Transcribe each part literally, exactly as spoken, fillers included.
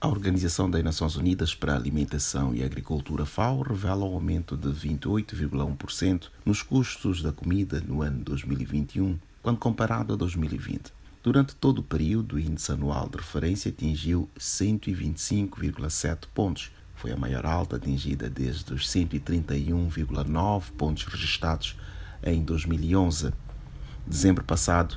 A Organização das Nações Unidas para a Alimentação e Agricultura, FAO, revela um aumento de vinte e oito vírgula um por cento nos custos da comida no ano dois mil e vinte e um, quando comparado a dois mil e vinte. Durante todo o período, o índice anual de referência atingiu cento e vinte e cinco vírgula sete pontos. Foi a maior alta atingida desde os cento e trinta e um vírgula nove pontos registrados em dois mil e onze. Dezembro passado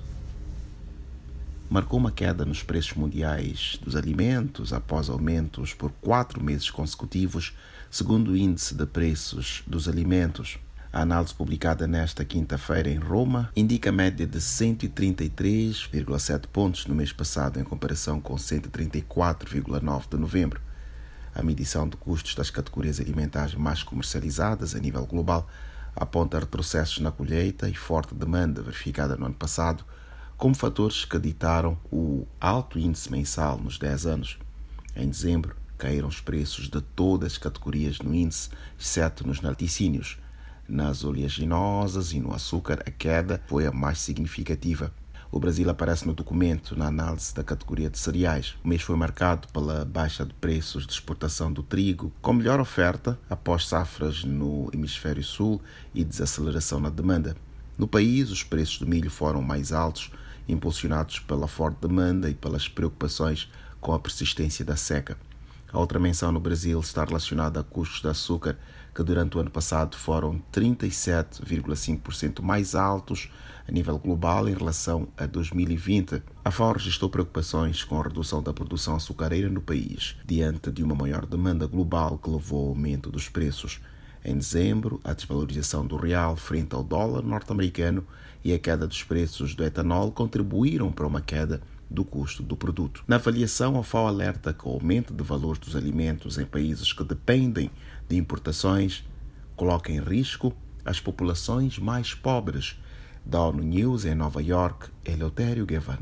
marcou uma queda nos preços mundiais dos alimentos após aumentos por quatro meses consecutivos, segundo o Índice de Preços dos Alimentos. A análise publicada nesta quinta-feira em Roma indica a média de cento e trinta e três vírgula sete pontos no mês passado, em comparação com cento e trinta e quatro vírgula nove de novembro. A medição de custos das categorias alimentares mais comercializadas a nível global aponta retrocessos na colheita e forte demanda verificada no ano passado, como fatores que ditaram o alto índice mensal nos dez anos. Em dezembro, caíram os preços de todas as categorias no índice, exceto nos laticínios. Nas oleaginosas e no açúcar, a queda foi a mais significativa. O Brasil aparece no documento na análise da categoria de cereais. O mês foi marcado pela baixa de preços de exportação do trigo, com melhor oferta após safras no hemisfério sul e desaceleração na demanda. No país, os preços do milho foram mais altos, impulsionados pela forte demanda e pelas preocupações com a persistência da seca. A outra menção no Brasil está relacionada a custos de açúcar, que durante o ano passado foram trinta e sete vírgula cinco por cento mais altos a nível global em relação a dois mil e vinte. A FAO registrou preocupações com a redução da produção açucareira no país, diante de uma maior demanda global que levou ao aumento dos preços. Em dezembro, a desvalorização do real frente ao dólar norte-americano e a queda dos preços do etanol contribuíram para uma queda do custo do produto. Na avaliação, a FAO alerta que o aumento de valores dos alimentos em países que dependem de importações coloca em risco as populações mais pobres. Da ONU News em Nova York, Eleutério Gavan.